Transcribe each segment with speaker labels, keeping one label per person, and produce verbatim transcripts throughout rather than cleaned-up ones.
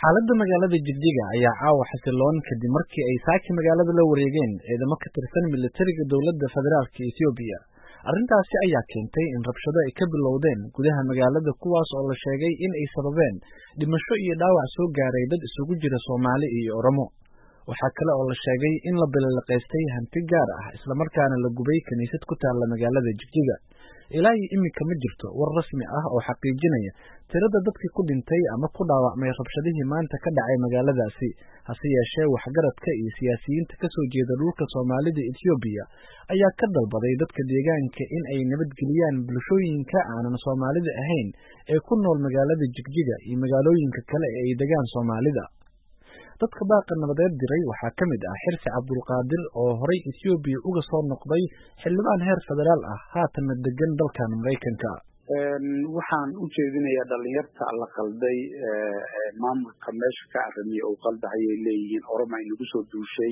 Speaker 1: xaaladda magaalada Jigjiga ayaa caawa xasiloon kadib markii ay saaki magaalada la wareegeen ciidamo ka tirsan militariga dowladda federaalka Itoobiya. Arrintaasi ayaa keentay in rabshado ay ka bilowdeen gudaha magaalada kuwaas oo la sheegay in ay sababeen dhimasho iyo dhaawac soo gaaray dad isugu jira Soomaali iyo Oromo. Waxaa kale oo la sheegay in la bilaqaystay hanti gaar ah isla markaana la gubay kaniisad ku taala magaalada Jigjiga. Ilaa imika ma jirto war rasmi ah oo xaqiijinaya tirada dadkii ku dhintay ama ku dhaawacmay rabshadihii maanta ka dhacay magaaladaasi. Hase yeeshee waxgaradka iyo siyaasiyiinta ka soo jeeda dhulka Soomaalida Itoobiya ayaa ka dalbaday dadka deegaanka in ay nabadgeliyaan bulshooyinka aanan Soomaalida ahayn ee ku nool magaalada Jigjiga iyo magaalooyinka kale ee ay degaan Soomaalida. dadka baaqa nabadeed diray waxaa ka mid ah Xirsi Cabdulqaadir oo horay Itoobiya uga soo noqday xildhibaan heer federaal ah haatan degan dalkan Mareykanka.
Speaker 2: waxaan u jeedinayaa dhalinyarta la qalday maamulka meesha ka arrimay oo qaldahayay leeyihiin Oromo ay nagu soo duushay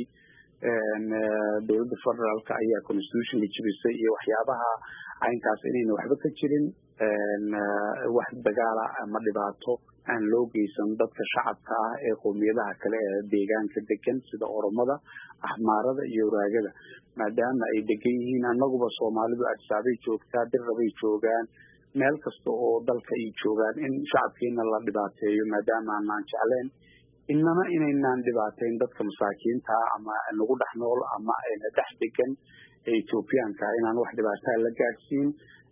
Speaker 2: dowladda federaalka ayaa constitution jibisay iyo waxyaabaha aynkaas inayna waxba ka jirin wax dagaala ama dhibaato aan loo geysan dadka shacabka ah ee qoomiyadaha kale ee deegaanka degan sida Oromada, Ahmaarada iyo Raagada maadaama ay degan yihiin annaguba Soomaalidu adsabay joogtaa dirrabay joogaan meel kasta oo dalka ay joogaan in shacabkeena la dhibaateeyo maadaama aan jecleen inana inaynaan dhibaateyn dadka masaakiinta ama nagu dhex nool ama ayna dhex degan ee Itoobiyaanka inaan wax dhibaato la gaarsiin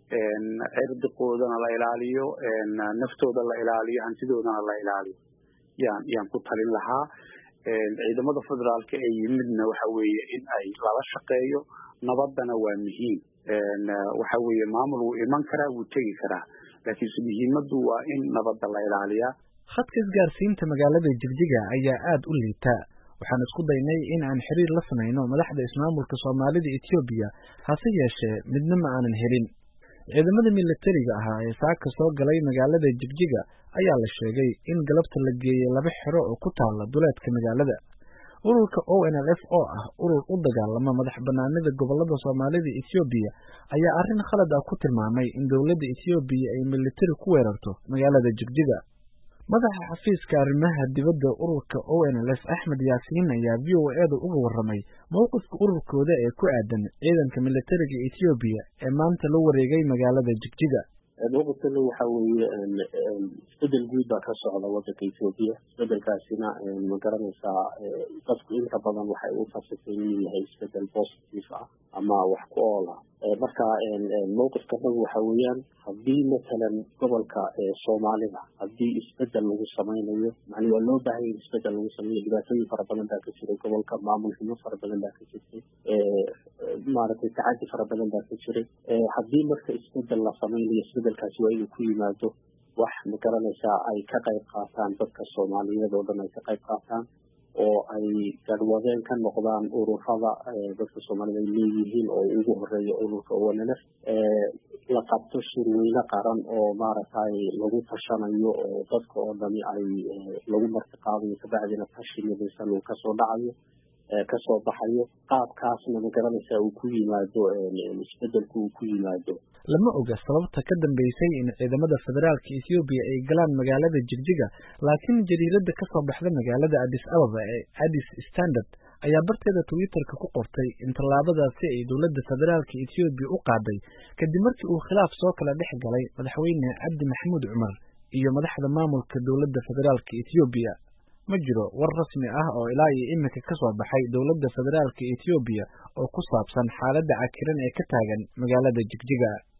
Speaker 2: cirdiqoodana la ilaaliyo naftooda la ilaaliyo hantidoodana la ilaaliyo yaan yaan ku talin lahaa ciidamada federaalka ee yimidna waxa weeye in ay lala shaqeeyo nabadana waa muhiim waxa weeye maamul uu iman karaa uu tegi karaa laakiin muhiimadu waa in nabadda la ilaaliyo.
Speaker 1: khadka isgaarsiinta magaalada Jigjiga ayaa aad u liita. waxaan isku daynay in aan xiriir la sameeyno madaxda ismaamulka Soomaalida Itoobiya hase yeeshee midna ma aanan helin. ciidamada militariga ah ee saaka soo galay magaalada Jigjiga ayaa la sheegay in galabta la geeyay laba xiro oo ku taala duleedka magaalada. ururka O N L F oo ah urur u dagaalama madax banaanida gobolada Soomaalida Itoobiya ayaa arrin khalad ah ku tilmaamay in dowladda Itoobiya ay militari ku weerarto magaalada Jigjiga. madaxa xafiiska arrimaha dibadda ururka O N L F Axmed Yaasiin ayaa V O A da uga warramay mowqifka ururkooda ee ku aadan ciidanka militariga Itoobiya ee maanta la wareegay magaalada Jigjiga.
Speaker 3: mowqifkana waxa weeye isbedel guud baa ka socda waddanka Itoobiya. isbedelkaasina ma garanaysaa dadku inta badan waxay u fasirtay inuu yahay isbedel positive ah ama wax ku ool ah. marka mowqifkana waxa weeyaan haddii matalan gobolka Soomaalida haddii isbedel lagu samaynayo macni waa loo baahan yahay isbedel lagu sameeyo dhibaatooyin fara badan baa ka jira gobolka maamul xumo fara badan baa ka jirtay maaragtay tacaddi fara badan baa ka jiray haddii marka isbedel la samaynayo isbedelkaasi waa inuu ku yimaado wax ma garanaysaa ay ka qayb qaataan dadka Soomaaliyeed oo dhan ay ka qayb qaataan oo ay garwadeen ka noqdaan ururada dadka Soomaalida ay leeyihiin oo ugu horeeya ururka O N L F la qabto shirweyne qaran oo maaragtay lagu tashanayo oo dadka oo dhan ay lagu martiqaadayo kabacdina tashi midaysan uu kasoo dhacayo kasoo baxayo qaabkaasna ma garanaysaa uu ku yimaado isbedelku uu ku yimaado.
Speaker 1: lama oga sababta ka dambeysay in ciidamada federaalka Itoobiya ay galaan magaalada Jigjiga laakiin jariirada ka soo baxda magaalada Addis Ababa ee Addis Standard ayaa barteeda Twitter-ka ku qortay in tallaabadaasi ay dowladda federaalka Itoobiya u qaaday kadib markii uu khilaaf soo kala dhex galay madaxweyne Cabdi Maxamuud Cumar iyo madaxda maamulka dowladda federaalka Itoobiya. ma jiro war rasmi ah oo ilaa iyo imika ka soo baxay dowladda federaalka Itoobiya oo ku saabsan xaaladda cakiran ee ka taagan magaalada Jigjiga.